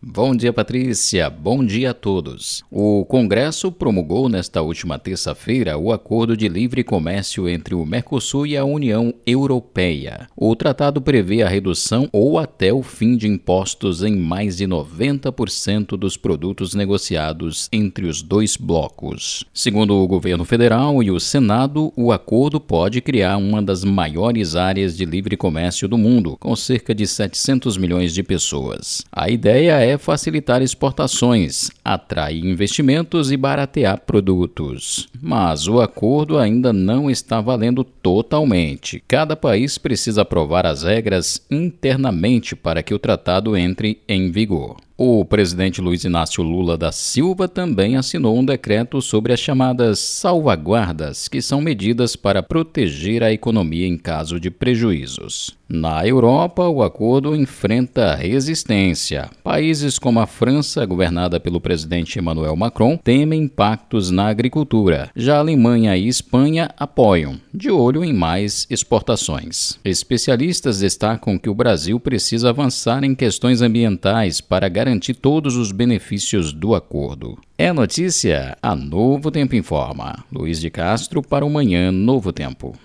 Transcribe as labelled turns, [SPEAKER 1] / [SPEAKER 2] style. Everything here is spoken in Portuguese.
[SPEAKER 1] Bom dia, Patrícia. Bom dia a todos. O Congresso promulgou nesta última terça-feira o Acordo de Livre Comércio entre o Mercosul e a União Europeia. O tratado prevê a redução ou até o fim de impostos em mais de 90% dos produtos negociados entre os dois blocos. Segundo o governo federal e o Senado, o acordo pode criar uma das maiores áreas de livre comércio do mundo, com cerca de 700 milhões de pessoas. A ideia é facilitar exportações, atrair investimentos e baratear produtos. Mas o acordo ainda não está valendo totalmente. Cada país precisa aprovar as regras internamente para que o tratado entre em vigor. O presidente Luiz Inácio Lula da Silva também assinou um decreto sobre as chamadas salvaguardas, que são medidas para proteger a economia em caso de prejuízos. Na Europa, o acordo enfrenta resistência. Países como a França, governada pelo presidente Emmanuel Macron, temem impactos na agricultura. Já a Alemanha e Espanha apoiam, de olho em mais exportações. Especialistas destacam que o Brasil precisa avançar em questões ambientais para garantir todos os benefícios do acordo. É notícia? A Novo Tempo informa. Luiz de Castro para o Manhã Novo Tempo.